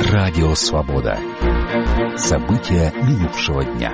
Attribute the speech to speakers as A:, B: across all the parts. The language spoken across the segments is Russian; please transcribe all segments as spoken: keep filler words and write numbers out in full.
A: Радио Свобода. События минувшего дня.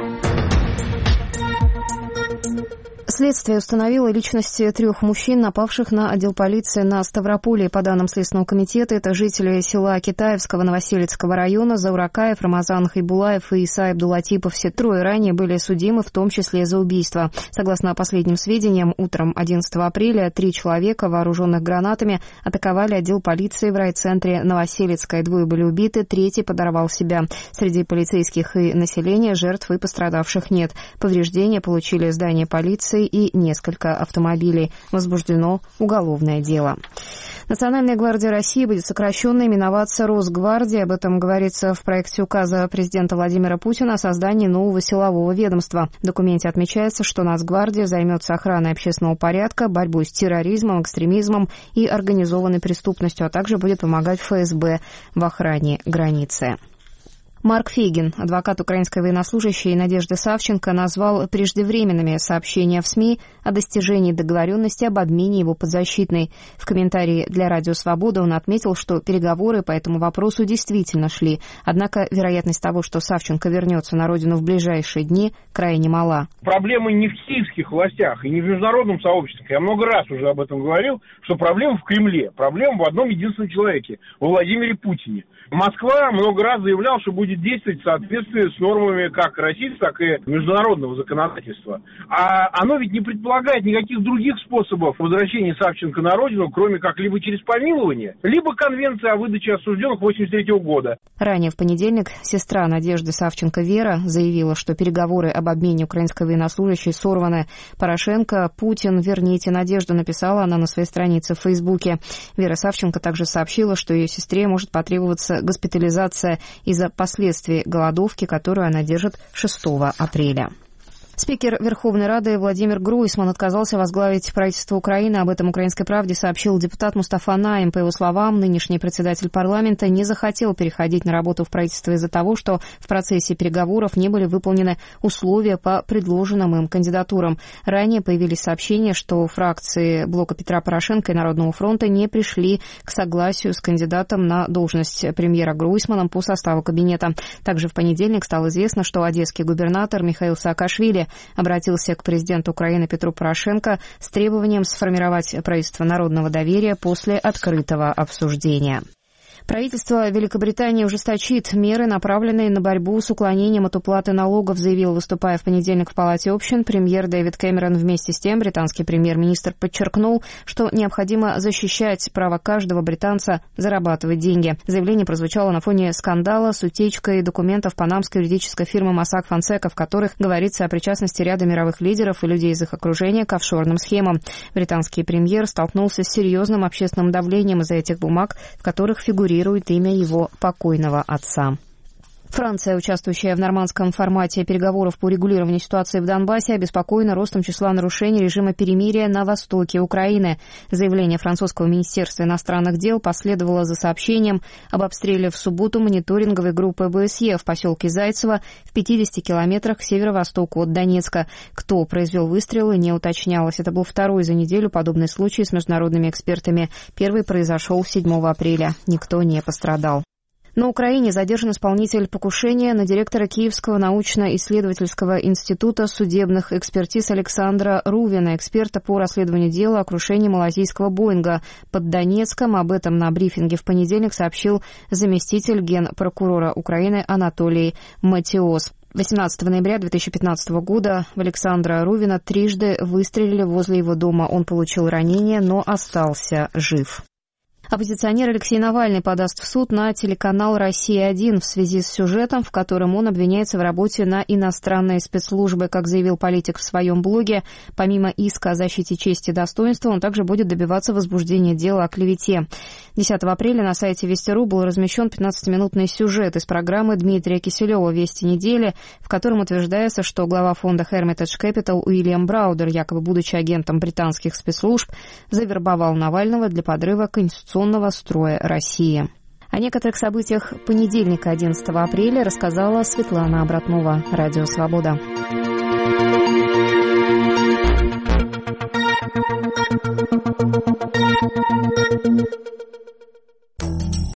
B: Следствие установило личности трех мужчин, напавших на отдел полиции на Ставрополе. По данным Следственного комитета, это жители села Китаевского Новоселицкого района Зауракаев, Рамазан Хайбулаев и Иса Абдулатипов. Все трое ранее были судимы, в том числе за убийство. Согласно последним сведениям, утром одиннадцатого апреля три человека, вооруженных гранатами, атаковали отдел полиции в райцентре Новоселицкой. Двое были убиты, третий подорвал себя. Среди полицейских и населения жертв и пострадавших нет. Повреждения получили здание полиции и несколько автомобилей. Возбуждено уголовное дело. Национальная гвардия России будет сокращенно именоваться Росгвардией. Об этом говорится в проекте указа президента Владимира Путина о создании нового силового ведомства. В документе отмечается, что Нацгвардия займется охраной общественного порядка, борьбой с терроризмом, экстремизмом и организованной преступностью, а также будет помогать эф эс бэ в охране границы. Марк Фейгин, адвокат украинской военнослужащей Надежды Савченко, назвал преждевременными сообщения в СМИ о достижении договоренности об обмене его подзащитной. В комментарии для Радио Свобода он отметил, что переговоры по этому вопросу действительно шли, однако вероятность того, что Савченко вернется на родину в ближайшие дни, крайне мала.
C: Проблема не в киевских властях и не в международном сообществе. Я много раз уже об этом говорил, что проблема в Кремле, проблема в одном единственном человеке, во Владимире Путине. Москва много раз заявляла, что будет действовать в соответствии с нормами как российского, так и международного законодательства. А оно ведь не предполагает никаких других способов возвращения Савченко на родину, кроме как либо через помилование, либо конвенция о выдаче осужденных восемьдесят третьего года.
B: Ранее в понедельник сестра Надежды Савченко Вера заявила, что переговоры об обмене украинской военнослужащей сорваны. Порошенко, Путин, верните Надежду, написала она на своей странице в Фейсбуке. Вера Савченко также сообщила, что ее сестре может потребоваться госпитализация из-за последствий голодовки, которую она держит шестого апреля. Спикер Верховной Рады Владимир Гройсман отказался возглавить правительство Украины. Об этом «Украинской правде» сообщил депутат Мустафа Наим. По его словам, нынешний председатель парламента не захотел переходить на работу в правительство из-за того, что в процессе переговоров не были выполнены условия по предложенным им кандидатурам. Ранее появились сообщения, что фракции блока Петра Порошенко и Народного фронта не пришли к согласию с кандидатом на должность премьера Гройсманом по составу кабинета. Также в понедельник стало известно, что одесский губернатор Михаил Саакашвили обратился к президенту Украины Петру Порошенко с требованием сформировать правительство народного доверия после открытого обсуждения. Правительство Великобритании ужесточит меры, направленные на борьбу с уклонением от уплаты налогов, заявил, выступая в понедельник в Палате общин, премьер Дэвид Кэмерон. Вместе с тем британский премьер-министр подчеркнул, что необходимо защищать право каждого британца зарабатывать деньги. Заявление прозвучало на фоне скандала с утечкой документов панамской юридической фирмы Mossack Fonseca, в которых говорится о причастности ряда мировых лидеров и людей из их окружения к офшорным схемам. Британский премьер столкнулся с серьезным общественным давлением из-за этих бумаг, в которых фигурирует имя его покойного отца. Франция, участвующая в нормандском формате переговоров по урегулированию ситуации в Донбассе, обеспокоена ростом числа нарушений режима перемирия на востоке Украины. Заявление французского министерства иностранных дел последовало за сообщением об обстреле в субботу мониторинговой группы бэ эс е в поселке Зайцево в пятидесяти километрах к северо-востоку от Донецка. Кто произвел выстрелы, не уточнялось. Это был второй за неделю подобный случай с международными экспертами. Первый произошел седьмого апреля. Никто не пострадал. На Украине задержан исполнитель покушения на директора Киевского научно-исследовательского института судебных экспертиз Александра Рувина, эксперта по расследованию дела о крушении малазийского Боинга под Донецком. Об этом на брифинге в понедельник сообщил заместитель генпрокурора Украины Анатолий Матиос. восемнадцатого ноября две тысячи пятнадцатого года в Александра Рувина трижды выстрелили возле его дома. Он получил ранение, но остался жив. Оппозиционер Алексей Навальный подаст в суд на телеканал «Россия один» в связи с сюжетом, в котором он обвиняется в работе на иностранные спецслужбы. Как заявил политик в своем блоге, помимо иска о защите чести и достоинства, он также будет добиваться возбуждения дела о клевете. десятого апреля на сайте Вести.ру был размещен пятнадцатиминутный сюжет из программы Дмитрия Киселева «Вести недели», в котором утверждается, что глава фонда Hermitage Capital Уильям Браудер, якобы будучи агентом британских спецслужб, завербовал Навального для подрыва конституционного строя России. О некоторых событиях понедельника, одиннадцатого апреля, рассказала Светлана Обратнова, Радио Свобода.